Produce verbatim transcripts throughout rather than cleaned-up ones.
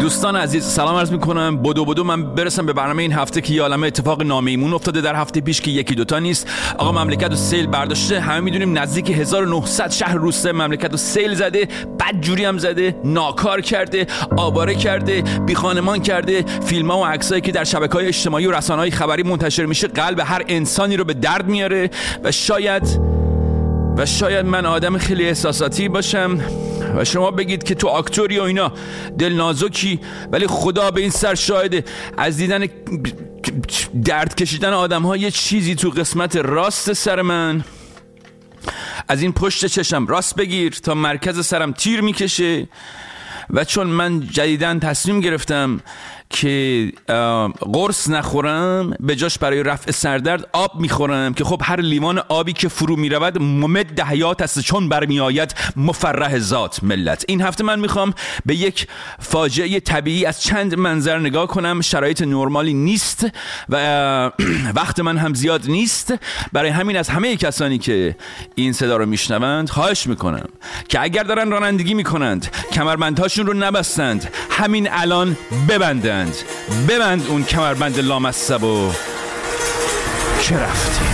دوستان عزیز سلام عرض میکنم. بدو بدو من برسم به برنامه این هفته که یه عالمه اتفاق نامیمون افتاده در هفته پیش که یکی دوتا نیست. آقا مملکت رو سیل برداشته، همه میدونیم نزدیک هزار و نهصد شهر روسته مملکت رو سیل زده، بدجوری هم زده، ناکار کرده، آواره کرده، بی خانمان کرده. فیلم‌ها و عکسایی که در شبکه‌های اجتماعی و رسانه‌های خبری منتشر میشه قلب هر انسانی رو به درد میاره و شاید و شاید من آدم خیلی احساساتی باشم و شما بگید که تو اکتوری و اینا دل نازکی، ولی خدا به این سر شاهده، از دیدن درد کشیدن آدم ها یه چیزی تو قسمت راست سر من، از این پشت چشم راست بگیر تا مرکز سرم تیر میکشه. و چون من جدیداً تصمیم گرفتم که قرص نخورم، به جاش برای رفع سردرد آب میخورم که خب هر لیوان آبی که فرو میرود ممد حیات است چون برمی آید مفرح ذات ملت. این هفته من میخوام به یک فاجعه طبیعی از چند منظر نگاه کنم. شرایط نرمالی نیست و وقت من هم زیاد نیست، برای همین از همه کسانی که این صدا رو میشنوند خواهش میکنم که اگر دارن رانندگی میکنند کمربندهاشون رو نبستند، همین الان ببندند. ببند اون کمربند لامصبو که رفتی.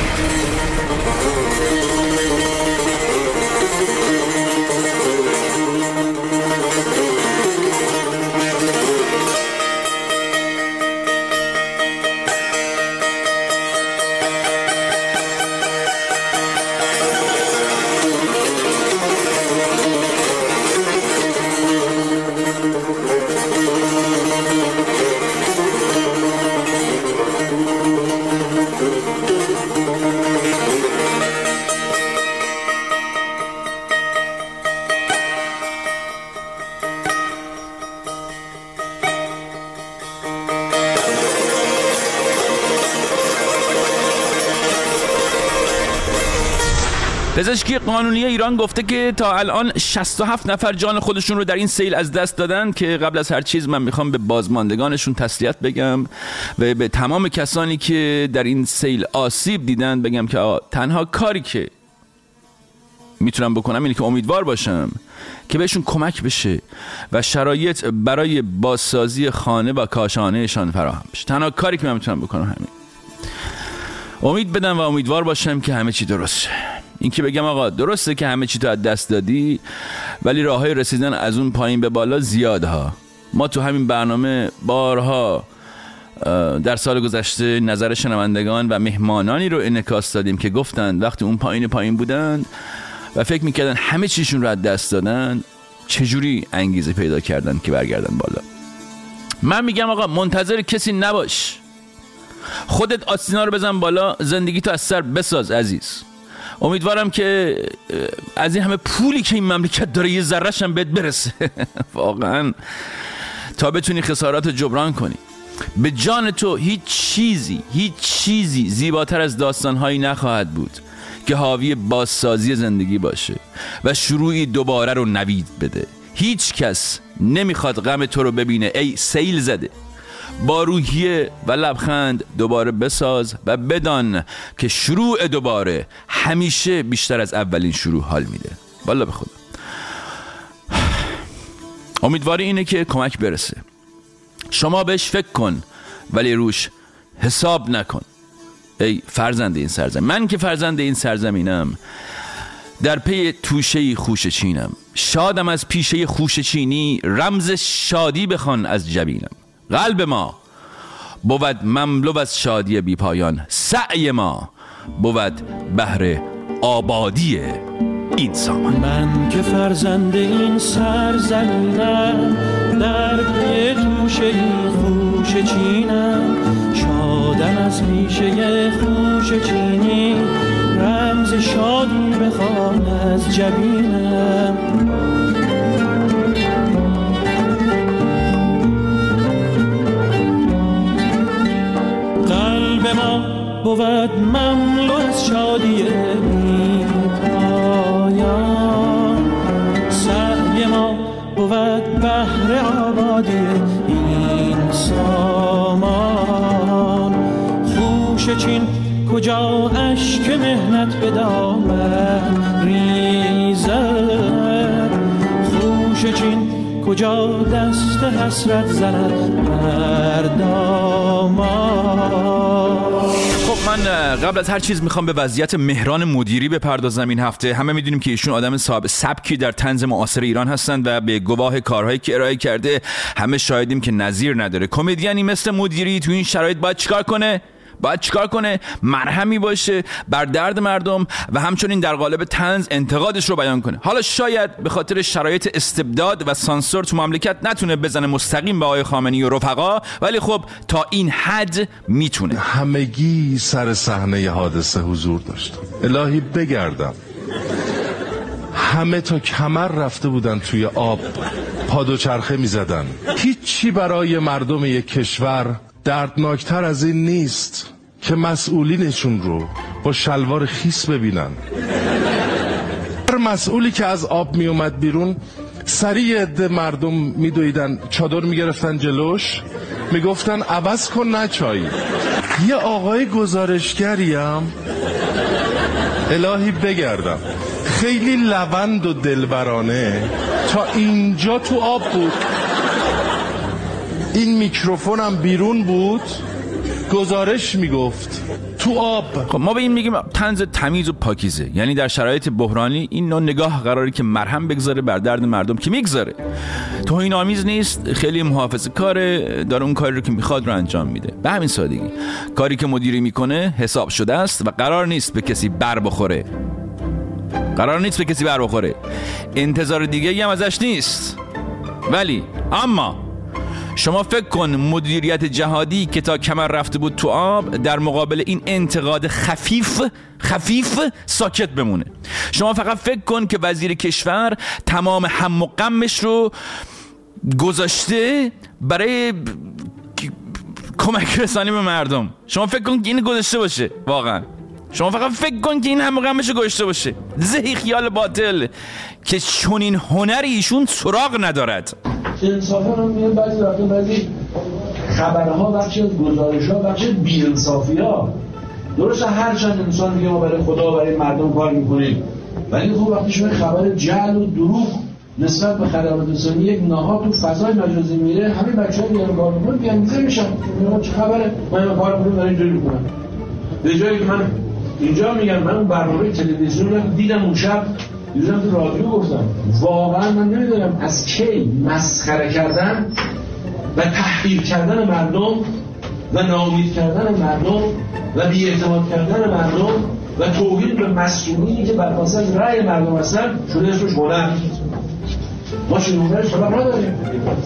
پزشکی قانونی ایران گفته که تا الان شصت و هفت نفر جان خودشون رو در این سیل از دست دادن، که قبل از هر چیز من میخوام به بازماندگانشون تسلیت بگم و به تمام کسانی که در این سیل آسیب دیدن بگم که تنها کاری که میتونم بکنم اینه که امیدوار باشم که بهشون کمک بشه و شرایط برای بازسازی خانه و کاشانهشان فراهم بشه. تنها کاری که من میتونم بکنم همین، امید بدم و امیدوار باشم که همه چی درست شه. این که بگم آقا درسته که همه چی تو از دست دادی، ولی راههای رسیدن از اون پایین به بالا زیاد ها. ما تو همین برنامه بارها در سال گذشته نظر شنوندگان و مهمانانی رو انعکاس دادیم که گفتند وقتی اون پایین پایین بودن و فکر میکردن همه چیشون رو از دست دادن، چجوری انگیزه پیدا کردن که برگردن بالا. من میگم آقا منتظر کسی نباش، خودت آستینا رو بزن بالا، زندگی تو از سر بساز عزیز. امیدوارم که از این همه پولی که این مملکت داره یه ذره‌ش هم بهت برسه واقعا، تا بتونی خسارات رو جبران کنی. به جان تو هیچ چیزی هیچ چیزی زیباتر از داستانهایی نخواهد بود که حاوی بازسازی زندگی باشه و شروعی دوباره رو نوید بده. هیچ کس نمیخواد غم تو رو ببینه ای سیل زده. با روحیه و لبخند دوباره بساز و بدان که شروع دوباره همیشه بیشتر از اولین شروع حال میده. والله به خدا امیدواری اینه که کمک برسه. شما بهش فکر کن ولی روش حساب نکن. ای فرزند این سرزمین، من که فرزند این سرزمینم، در پی توشه خوشه چینم، شادم از پیشه خوشه چینی، رمز شادی بخوان از جبینم. قلب ما بود مملو از شادی بی پایان، سعی ما بود بهر آبادی این سامان. من که فرزند این سرزمینم، در پی توشه خوشه چینم، شادم از پیشه خوشه چینی، رمز شادی بخوان از جبینم. قلب ما بود مملو از شادی بی پایان، سعی ما بود بهر آبادی این سامان. خوشه چین کجا اشک مهنت به دامن ریزد، خوشه چین کجا دست حسرت زند بر دامان. خب من قبل از هر چیز میخوام به وضعیت مهران مدیری بپردازم این هفته. همه میدونیم که ایشون آدم صاحب سبکی در طنز معاصر ایران هستند و به گواه کارهایی که ارائه کرده همه شاهدیم که نظیر نداره. کمدیانی مثل مدیری تو این شرایط باید چیکار کنه؟ باید چیکار کنه؟ مرهمی باشه بر درد مردم و همچنین در قالب طنز انتقادش رو بیان کنه. حالا شاید به خاطر شرایط استبداد و سانسور تو مملکت نتونه بزنه مستقیم به آقای خامنه‌ای و رفقا، ولی خب تا این حد میتونه. همگی سر صحنه حادثه حضور داشتم. الهی بگردم همه تا کمر رفته بودن توی آب، پا دوچرخه میزدن. هیچی برای مردم یک کشور دردناکتر از این نیست که مسئولینشون رو با شلوار خیس ببینن. هر مسئولی که از آب می اومد بیرون سریع عده مردم می دویدن، چادر می گرفتن جلوش، می گفتن عوض کن نه چای. یه آقای گزارشگریم الهی بگردم خیلی لوند و دلبرانه تا اینجا تو آب بود، این میکروفونم بیرون بود، گزارش میگفت تو آب. خب ما به این میگیم طنز تمیز و پاکیزه، یعنی در شرایط بحرانی این نوع نگاه قراره که مرهم بگذاره بر درد مردم که میگذاره. توهین آمیز نیست، خیلی محافظه کاره، داره اون کاری رو که میخواد رو انجام میده. به همین سادگی کاری که مدیری میکنه حساب شده است و قرار نیست به کسی بر بخوره. قرار نیست به کسی بر بخوره. انتظار دیگه هم ازش نیست. ولی اما شما فکر کن مدیریت جهادی که تا کمر رفته بود تو آب در مقابل این انتقاد خفیف خفیف ساکت بمونه. شما فقط فکر کن که وزیر کشور تمام هم و غمش رو گذاشته برای کمک رسانی به مردم. شما فکر کن که این گذاشته باشه. واقعا شما فقط فکر کن که این هم و غمش رو گذاشته باشه. زهی خیال باطل که چون این هنری ایشون سراغ ندارد. انصافا هم میگن بعضی وقتا بعضی خبرها بخشی از گزارش‌ها بخشی از بی‌انصافی‌ها. درسته هر چند انسان میگه ما برای خدا برای مردم کار میکنیم، ولی خب وقتی شما خبر جعل و دروغ نسبت به خدمات رسانی یک نهاد تو فضای مجازی میره، همه بچه‌ها میان کار میکنن بی‌انگیزه میشن. میگن چه خبره؟ من کار میکنم دارم اینجوری میکنم. به جایی که من اینجا میگم من اون برنامه تلویزیون رو دیدم اون شب، دیدم تو رادیو گفتم واقعا من نمیدونم از کی مسخره کردن و تحقیر کردن مردم و ناامید کردن مردم و بی‌اعتماد کردن مردم و توهین به مسئولینی که بر اساس رأی مردم هستن شده اسمش هنر. ما شنونده سراغ نداریم.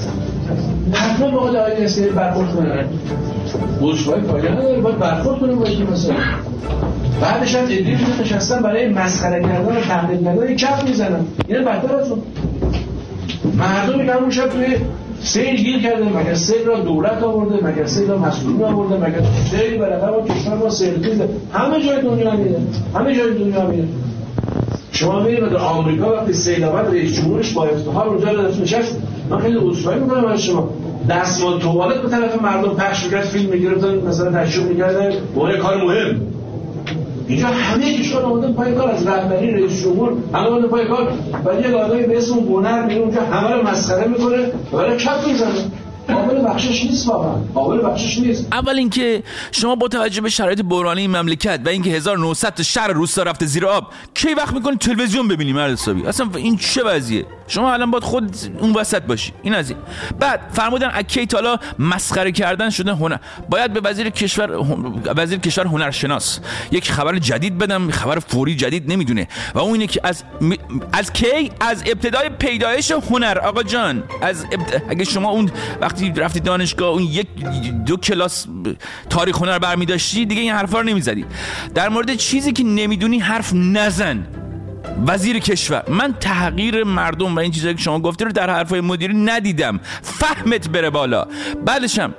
حتما باید آقای اسکری برخورد کنن. بوشوهای فایده نداره، باید برخورد کنیم باید مثلا. بعدش هم ادری رو نشستن برای مسخره کردن و تحقیر کردن کف میزنن. اینه بدتر از اون. مردمی که همون شب توی سیل گیر کرده، مگر سیل را دولت آورده، مگر سیل را مسئولین آورده، مگر سیل برای ما کشور ما سیل خیزه. همه جای دنیا میره. همه جای دنیا میره. شما میرید در آمریکا وقتی سیل آمد رئیس جمهورش با افتخار اونجا رو نشست. من خیلی عذرخواهی میکنم از شما. دستمال توالت به طرف مردم پخش می‌کرد، فیلم می‌گرفتن، مثلا تشویق می‌کردن، برای کار مهم. اینجا همه کشور آمدن پای کار، از رهبری رئیس جمهور همه آمدن پای کار، ولی یک آدمی به اسم هنر میره اونجا همه رو مسخره میکنه و برای کف میزنه. قابل بخشش نیست واقعا. قابل بخشش نیست. اول اینکه شما با توجه به شرایط بحرانی مملکت و اینکه هزار و نهصد تا شهر روستا رفته زیر آب، کی وقت میکنید تلویزیون ببینی مرد حسابی؟ اصلا این چه وضعیه؟ شما الان باید خود اون وسط باشی. این از این. بعد فرمودن اکی تالا مسخره کردن شده هنر. باید به وزیر کشور وزیر کشور هنرشناس یک خبر جدید بدم، خبر فوری جدید نمیدونه و اون اینه که از از کی از ابتدای پیدایش هنر آقا جان، از ابت... اگه شما اون وقتی رفتی دانشگاه اون یک دو کلاس تاریخ هنر برمی داشتی دیگه این حرفا رو نمیزدی. در مورد چیزی که نمیدونی حرف نزن. وزیر کشور، من تحقیر مردم و این چیزایی که شما گفتی رو در حرفای مدیری ندیدم. فهمت بره بالا. بعدشم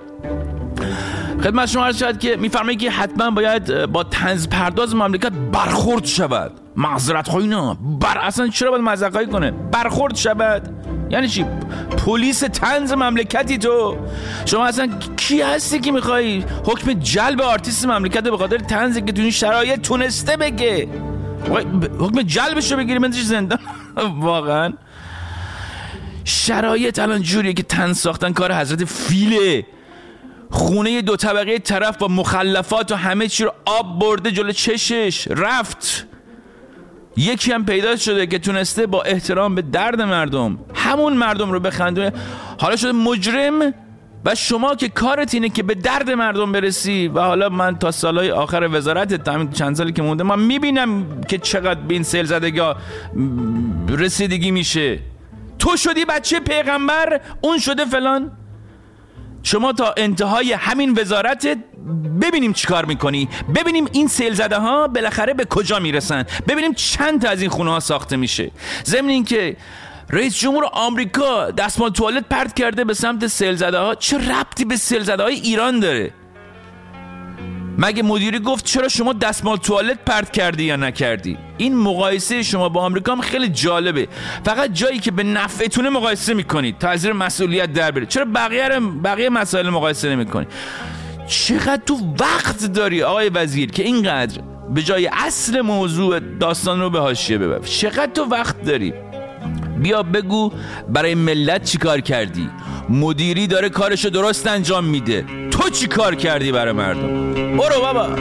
خدمت شما عرض شد که میفرمایید که حتما باید با طنز پرداز مملکت برخورد شود. معذرت خواهی نه بر اصلا چرا باید معذرت خواهی کنه؟ برخورد شود یعنی چی؟ پلیس طنز مملکتی تو؟ شما اصلا کی هستی که میخوای حکم جلب آرتیست مملکت به خاطر طنزی که تو این شرایط تونسته بگه؟ حکم جلبشو بگیری بندازی زندان؟ واقعا شرایط الان جوریه که تن ساختن کار حضرت فیله. خونه دو طبقه طرف با مخلفات و همه چی رو آب برده جلو چشش رفت. یکی هم پیدا شده که تونسته با احترام به درد مردم همون مردم رو بخندونه، حالا شده مجرم. و شما که کارت اینه که به درد مردم برسی و حالا من تا سالهای آخر وزارتت همین چند سالی که مونده من میبینم که چقدر به این سیل زدگی رسیدگی میشه. تو شدی بچه پیغمبر، اون شده فلان. شما تا انتهای همین وزارتت ببینیم چی کار میکنی، ببینیم این سیل زده ها بالاخره به کجا میرسن، ببینیم چند تا از این خونه ها ساخته میشه. ضمن این که رئیس جمهور آمریکا دستمال توالت پرت کرده به سمت سیل زده ها، چه ربطی به سیل زده های ایران داره؟ مگه مدیری گفت چرا شما دستمال توالت پرت کردی یا نکردی؟ این مقایسه شما با آمریکا هم خیلی جالبه. فقط جایی که به نفعتونه مقایسه میکنید تا از زیر مسئولیت در بره. چرا بقیه بقیه مسائل مقایسه نمیکنید؟ چقدر تو وقت داری آقای وزیر که اینقدر به جای اصل موضوع داستان رو به حاشیه ببر؟ چقدر تو وقت داری؟ بیا بگو برای ملت چی کار کردی. مدیری داره کارشو درست انجام میده، تو چی کار کردی برای مردم؟ برو بابا.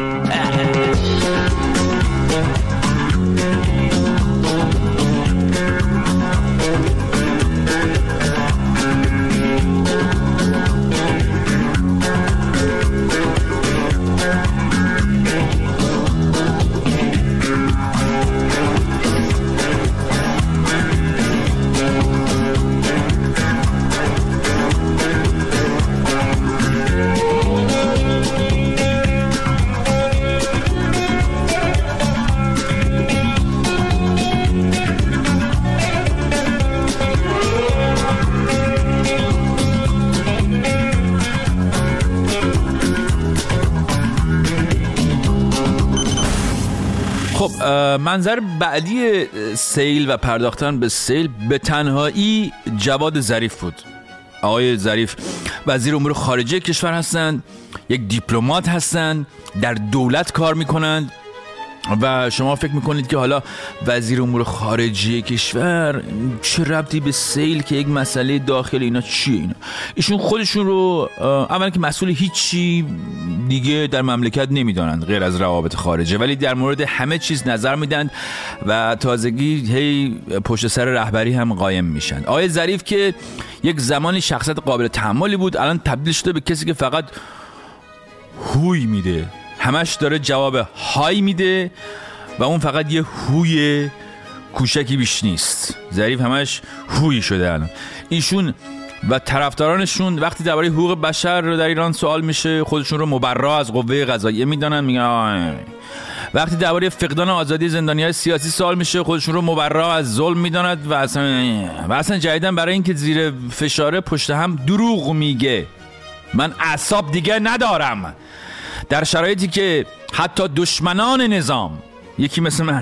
خب منظر بعدی سیل و پرداختن به سیل به تنهایی جواد ظریف بود. آقای ظریف وزیر امور خارجه کشور هستند، یک دیپلمات هستند، در دولت کار میکنند و شما فکر میکنید که حالا وزیر امور خارجه کشور چه ربطی به سیل که یک مسئله داخلی، اینا چیه اینا؟ ایشون خودشون رو اولا که مسئول هیچی دیگه در مملکت نمیدانند غیر از روابط خارجه، ولی در مورد همه چیز نظر میدن و تازگی هی پشت سر رهبری هم قایم میشن. آقای ظریف که یک زمانی شخصیت قابل تحملی بود، الان تبدیل شده به کسی که فقط هوی میده، همش داره جواب های میده و اون فقط یه هوی کوچکی بیش نیست. ظریف همش هوی شده الان. ایشون و طرفدارانشون وقتی درباره حقوق بشر در ایران سوال میشه خودشون رو مبرا از قوه قضاییه میدونن، میگن. وقتی درباره فقدان آزادی زندانیان سیاسی سوال میشه خودشون رو مبرا از ظلم میدونن و اصلا و اصلا جدیدن برای اینکه زیر فشار پشت هم دروغ میگه. من اعصاب دیگه ندارم در شرایطی که حتی دشمنان نظام یکی مثل من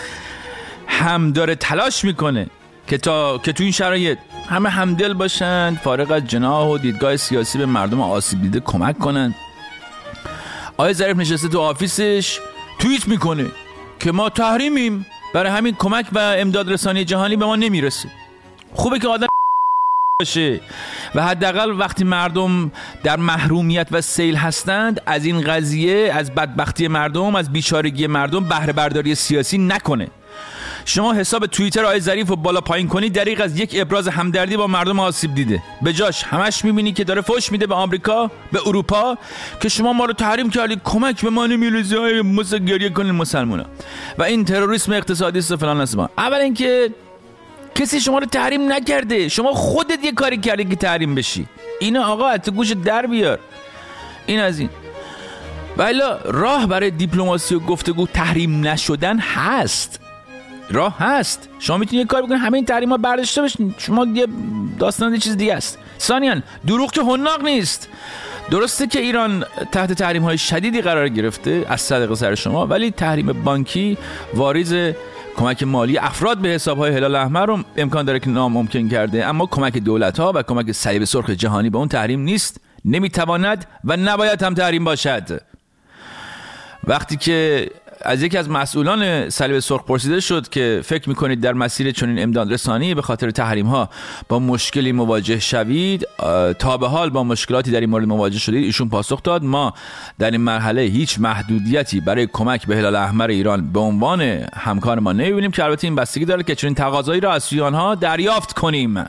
هم داره تلاش میکنه که تا که تو این شرایط همه همدل باشن، فارغ از جناح و دیدگاه سیاسی به مردم آسیب دیده کمک کنن. آقای ظریف نشسته تو آفیسش توییت میکنه که ما تحریمیم، برای همین کمک و امداد رسانی جهانی به ما نمیرسه. خوبه که آدم باشه و حداقل وقتی مردم در محرومیت و سیل هستند از این قضیه، از بدبختی مردم، از بیچارگی مردم بهره برداری سیاسی نکنه. شما حساب توییتر آقای ظریف رو بالا پایین کنی دریغ از یک ابراز همدردی با مردم آسیب دیده، به جاش همش میبینی که داره فوش میده به آمریکا، به اروپا که شما ما رو تحریم کردی، کمک به ما نمیرسه، مثل گریه کنین مسلمونا و این تروریسم اقتصادی است و فلان است. اول اینکه کسی شما رو تحریم نکرده، شما خودت یه کاری کردی که تحریم بشی. اینا آقا از تو گوش در بیار. این از این. ولی راه برای دیپلماسی و گفتگو تحریم نشدن هست، راه هست. شما میتونید یه کار بکنید همه این تحریم‌ها برداشته بشین، شما یه داستان یه چیز دیگه است. ثانیاً دروغ که حناق نیست. درسته که ایران تحت تحریم‌های شدیدی قرار گرفته از صدقه سر شما، ولی تحریم بانکی واریز کمک مالی افراد به حساب‌های هلال احمر رو امکان داره که ناممکن کرده، اما کمک دولت‌ها و کمک صلیب سرخ جهانی به اون تحریم نیست، نمیتواند و نباید هم تحریم باشد. وقتی که از یکی از مسئولان صلیب سرخ پرسیده شد که فکر میکنید در مسیر چنین امداد رسانی به خاطر تحریم ها با مشکلی مواجه شوید؟ تا به حال با مشکلاتی در این مورد مواجه شدید؟ ایشون پاسخ داد ما در این مرحله هیچ محدودیتی برای کمک به هلال احمر ایران به عنوان همکار ما نمیبینیم که البته این بستگی داره که چنین تقاضایی را از سوی آنها دریافت کنیم.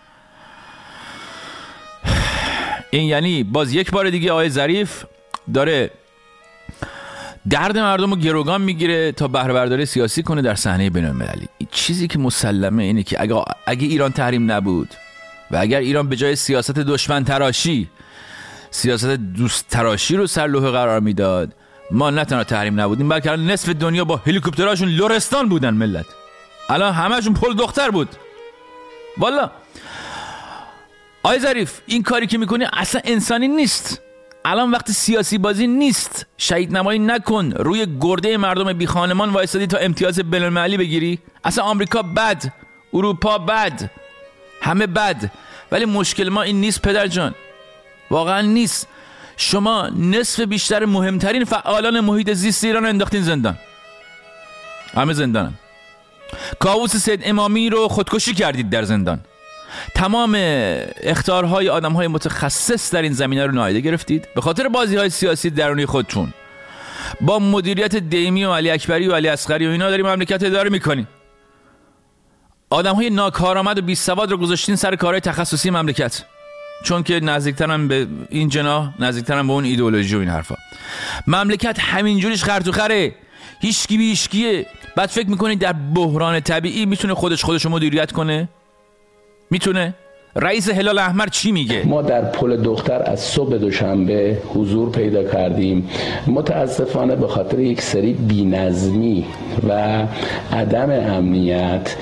این یعنی باز یک بار دیگه آقای ظریف داره درد مردم رو گروگان میگیره تا بهره برداری سیاسی کنه در صحنه بین المللی. چیزی که مسلمه اینه که اگه, اگه ایران تحریم نبود و اگر ایران به جای سیاست دشمن تراشی سیاست دوست تراشی رو سر لوح قرار میداد، ما نه تنها تحریم نبودیم بلکه نصف دنیا با هلیکوپتراشون لرستان بودن. ملت الان همه‌شون پل دختر بود. والا آقای ظریف این کاری که میکنی اصلا انسانی نیست. الان وقت سیاسی بازی نیست. شهید نمایی نکن. روی گرده مردم بی خانمان وایسادی تا امتیاز بین‌المللی بگیری. اصلا آمریکا بد، اروپا بد، همه بد، ولی مشکل ما این نیست پدر جان، واقعا نیست. شما نصف بیشتر مهمترین فعالان محیط زیست ایران انداختین زندان. همه زندانن. کاووس سید امامی رو خودکشی کردید در زندان. تمام اخطارهای آدمهای متخصص در این زمینه رو نادیده گرفتید به خاطر بازی‌های سیاسی درونی خودتون. با مدیریت دیمی و علی اکبری و علی اصغری و اینا داریم مملکت اداره میکنی. آدمهای ناکارآمد و بی سواد رو گذاشتین سر کارهای تخصصی مملکت، چون که نزدیکترن به این جناح، نزدیکترن به اون ایدئولوژی و این حرفا. مملکت همینجوریش خر تو خره، هیچکی بی هیچکیه. بعد فکر میکنید در بحران طبیعی میتونه خودش خودش رو مدیریت کنه؟ میتونه؟ رئیس هلال احمر چی میگه؟ ما در پل دختر از صبح دوشنبه حضور پیدا کردیم. متاسفانه به خاطر یک سری بی‌نظمی و عدم امنیت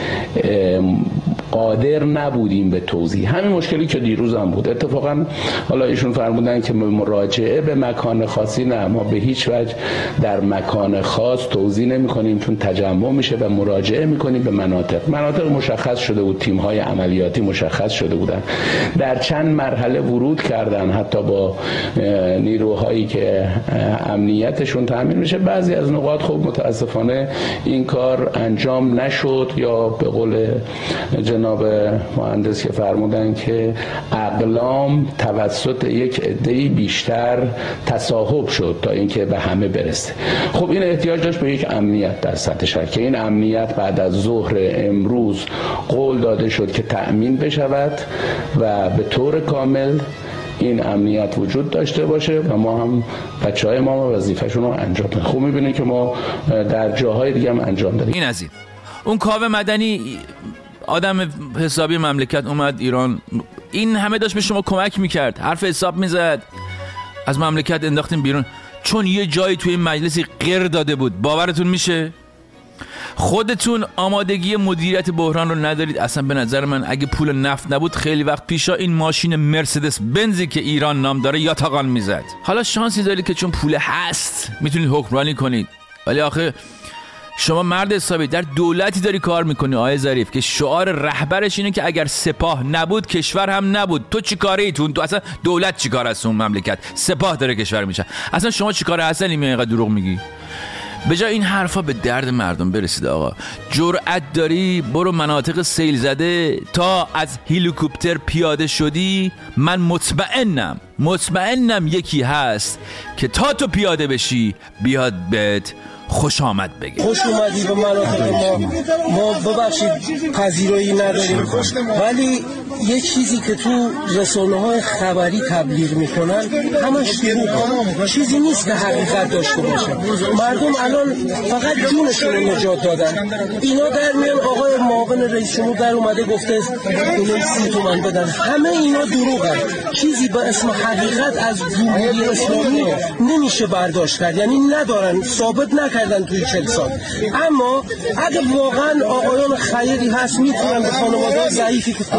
قادر نبودیم به توضیح. همین مشکلی که دیروز هم بود. اتفاقا حالا ایشون فرمودن که مراجعه به مکان خاصی، نه، ما به هیچ وجه در مکان خاص توضیح نمی کنیم، چون تجمع میشه و مراجعه میکنیم به مناطق. مناطق مشخص شده بود، تیم‌های عملیاتی مشخص شده بودن، در چند مرحله ورود کردن، حتی با نیروهایی که امنیتشون تامین میشه. بعضی از نقاط خب متاسفانه این کار انجام نشد، یا به قول جناب مهندس که فرمودن که اقلام توسط یک عده‌ای بیشتر تصاحب شد تا اینکه به همه برسه. خب این احتیاج داشت به یک امنیت در سطح شهر که این امنیت بعد از ظهر امروز قول داده شد که تأمین بشود و به طور کامل این امنیت وجود داشته باشه و ما هم بچهای ما وظیفه‌شون رو انجام بدیم. خوب می‌بینید که ما در جاهای دیگه هم انجام دادیم. این از این اون کاوه مدنی آدم حسابی مملکت اومد ایران، این همه داشت به شما کمک میکرد، حرف حساب میزد، از مملکت انداختیم بیرون چون یه جایی توی این مجلسی غیر داده بود. باورتون میشه؟ خودتون آمادگی مدیریت بحران رو ندارید. اصلا به نظر من اگه پول نفت نبود خیلی وقت پیشا این ماشین مرسدس بنزی که ایران نام داره یاتاقان میزد. حالا شانسی دارید که چون پول هست میتونید حکمرانی کنید، ولی آخه شما مرد حسابی در دولتی داری کار میکنی آقای ظریف که شعار رهبرش اینه که اگر سپاه نبود کشور هم نبود. تو چی کاری؟ تو اصلا دولت چی کار است؟ اون مملکت سپاه داره کشور میشه. اصلا شما چی کار هستنی می اینقدر دروغ میگی؟ به جای این حرفا به درد مردم برسید آقا. جرأت داری برو مناطق سیل زده، تا از هلیکوپتر پیاده شدی من مطمئنم مطمئنم یکی هست که تا تو پیاده بشی بیاد بهت خوش آمد بگه. خوش اومدی به مناطق ما. ما ببخشید پذیرایی نداریم، ولی یه چیزی که تو رسانه‌های خبری تبلیغ میکنن همش دروغه، چیزی نیست که حقیقت داشته باشه. مردم الان فقط جونشون رو نجات دادن. اینا در میان آقای معاون رئیس جمهور در اومده گفته دلار سی تومن بدن. همه اینا دروغه. چیزی به اسم حقیقت از جمهوری اسلامی نمیشه برداشت کرد، یعنی ندارن، ثابت نکردن توی چهل سال. اما اگه واقعا آقایان خیری هست میتونن به خانواده ضعیفی که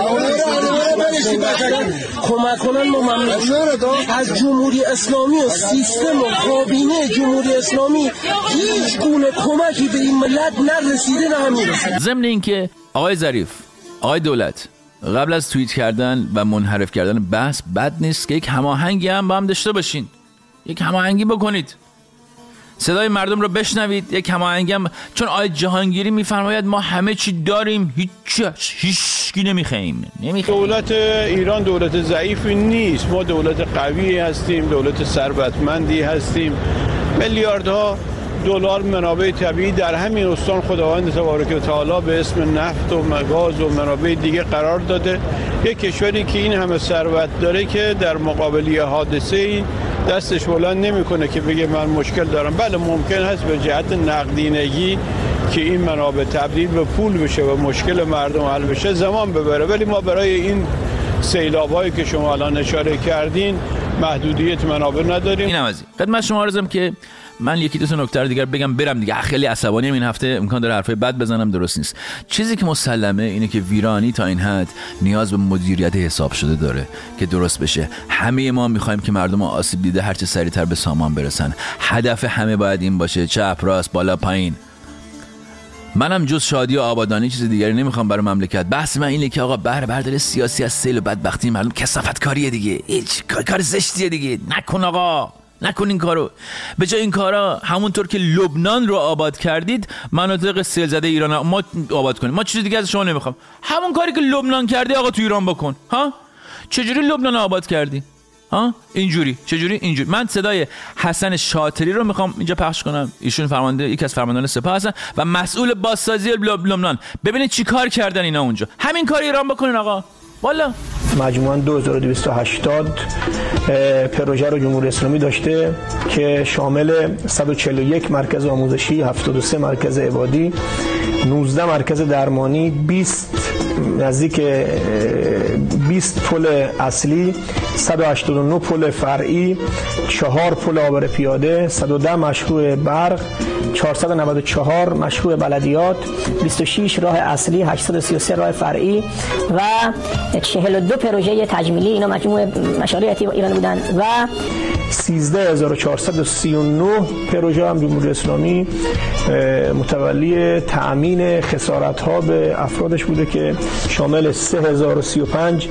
کمک کنن، ما ممنون. از جمهوری اسلامی و سیستم و کابینه جمهوری اسلامی هیچ گونه کمکی به این ملت نرسیده، نه هم میرسه. ضمن اینکه آقای ظریف، آقای دولت، قبل از توییت کردن و منحرف کردن بحث بد نیست که یک هماهنگی هم با هم داشته باشین، یک هماهنگی بکنید. صدای مردم رو بشنوید. یک هماهنگم، چون آیت جهانگیری میفرماید ما همه چی داریم، هیچ هیچکی نمیخوایم. دولت ایران دولت ضعیفی نیست، ما دولت قوی هستیم، دولت ثروتمندی هستیم. میلیاردها دلار منابع طبیعی در همین استان خداوند تبارک و تعالی به اسم نفت و گاز و منابع دیگه قرار داده. یک کشوری که این همه ثروت داره که در مقابل یه حادثه‌ای دستش بلند نمیکنه که بگه من مشکل دارم. بله ممکن هست به جهت نقدینگی که این منابع تبدیل به پول بشه و مشکل مردم حل بشه زمان ببره، ولی ما برای این سیلابایی که شما الان اشاره کردین محدودیت منابع نداریم. اینم از این. خدمت شما عرضم که من یکی دو تا نکته دیگر بگم برم دیگه. خیلی عصبانیم این هفته، امکان داره حرفای بد بزنم، درست نیست. چیزی که مسلمه اینه که ویرانی تا این حد نیاز به مدیریت حساب شده داره که درست بشه. همه ما میخوایم که مردم آسیب دیده هر چه سریعتر به سامان برسن. هدف همه باید این باشه، چپ راست بالا پایین. منم جز شادی و آبادانی چیز دیگری نمیخوام برای مملکت. بحث من اینه که آقا بهره بردار سیاسی از سیل و بدبختی مردم کثافت کاریه دیگه، هیچ کار زشتیه دیگه. نکن آقا، نکن این کارو. به جای این کارا همونطور که لبنان رو آباد کردید مناطق سیل زده ایران ما آباد کنیم. ما چیز دیگه از شما نمیخوام. همون کاری که لبنان کردی آقا تو ایران بکن. ها چجوری لبنان آباد کردی؟ ها اینجوری. چجوری؟ اینجوری. من صدای حسن شاطری رو میخوام اینجا پخش کنم. ایشون فرمانده یکی از فرماندهان سپاه هستن و مسئول بازسازی لبنان. ببینید چی کار کردن اینا اونجا. همین کار ایران بکنین آقا. والا مجموعاً دو هزار و دویست و هشتاد پروژه رو جمهوری اسلامی داشته که شامل صد و چهل و یک مرکز آموزشی، هفتاد و سه مرکز عبادی، نوزده مرکز درمانی، بیست نزدیک بیست پل اصلی، صد و هشتاد و نه پل فرعی، چهار پل عابر پیاده، صد و ده مشروع برق، چهارصد و نود و چهار مشروع بلدیات، بیست و شش راه اصلی، هشتصد و سی و سه راه فرعی و چهل و دو پروژه تجمیلی. اینا مجموع مشاريع ایران بودن و سیزده هزار و چهارصد و سی و نه پروژه هم جمهوری اسلامی متولی تأمین خسارت‌ها به افرادش بوده که شامل سه هزار و سی و پنج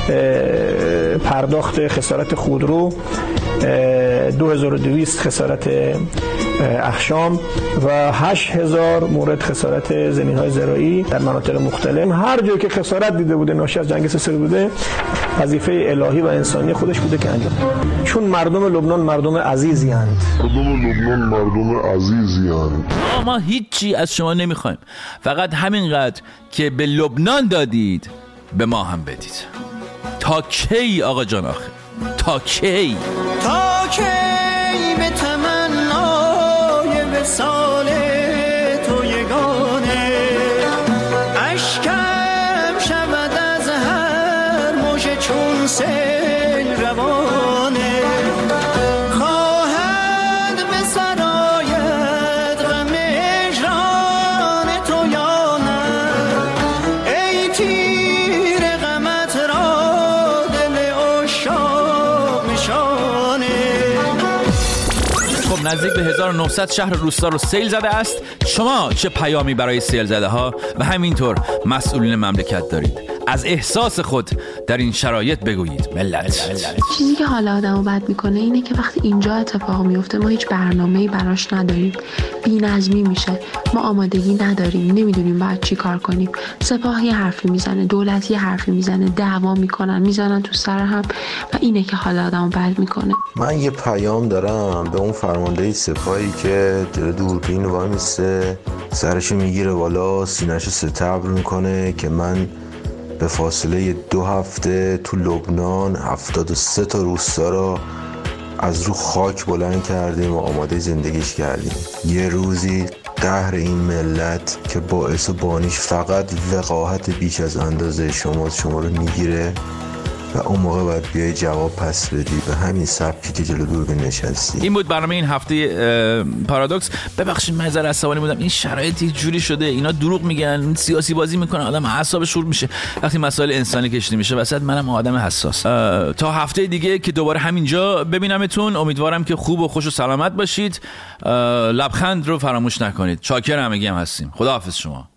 پرداخت خسارت خودرو، دو هزار و دویست خسارت اخشام و هشت هزار مورد خسارت زمین‌های زراعی در مناطق مختلف. هر جایی که خسارت دیده بوده ناشی از جنگ سه بوده وظیفه الهی و انسانی خودش بوده که انجام. چون مردم لبنان مردم عزیزی اند. مردم لبنان مردم عزیزی اند. ما هیچی از شما نمیخوایم، فقط همینقدر که به لبنان دادید به ما هم بدید. تا کی آقا جان آخه؟ تا کی؟ تا کی به تمنای وصال تو یگانه اشکم شود از هر موج چون سیل روانه خواهد به سرایت غم اجران تو یا نه ای تیر غمت را دل عشاق نشانه. خب نزدیک به هزار و نهصد شهر و روستا رو سیل زده است. شما چه پیامی برای سیل زده ها و همینطور مسئولین مملکت دارید؟ از احساس خود در این شرایط بگویید ملت. چیزی که حالا آدمو بد میکنه اینه که وقتی اینجا اتفاق میفته ما هیچ برنامه‌ای براش نداریم، بی‌نظمی میشه، ما آمادگی نداریم، نمیدونیم باید چی کار کنیم. سپاه یه حرفی میزنه، دولت یه حرفی میزنه، دعوا میکنن، میزنن تو سر هم و اینه که حالا آدمو بد میکنه. من یه پیام دارم به اون فرمانده سپاهی که دل دوربین وای میسته، سرشو میگیره بالا، سینه‌شو ستبر میکنه که من به فاصله دو هفته تو لبنان هفتاد و سه تا روستا رو از رو خاک بلند کردیم و آماده زندگیش کردیم. یه روزی قهر این ملت که باعث و بانیش فقط وقاحت بیش از اندازه شما شما رو میگیره و اون موقع باید بیای جواب پس بدی به همین سبکی که جلو دوربین نشستی. این بود برنامه این هفته پارادوکس. ببخشید من ذره عصبانی بودم، این شرایط یک جوری شده، اینا دروغ میگن، سیاسی بازی میکنن، آدم اعصابش خورد میشه وقتی مسائل انسانی کشیده میشه وسط. منم آدم حساس. تا هفته دیگه که دوباره همینجا ببینمتون، امیدوارم که خوب و خوش و سلامت باشید. لبخند رو فراموش نکنید. شاکر همگی هم هستیم. خداحافظ شما.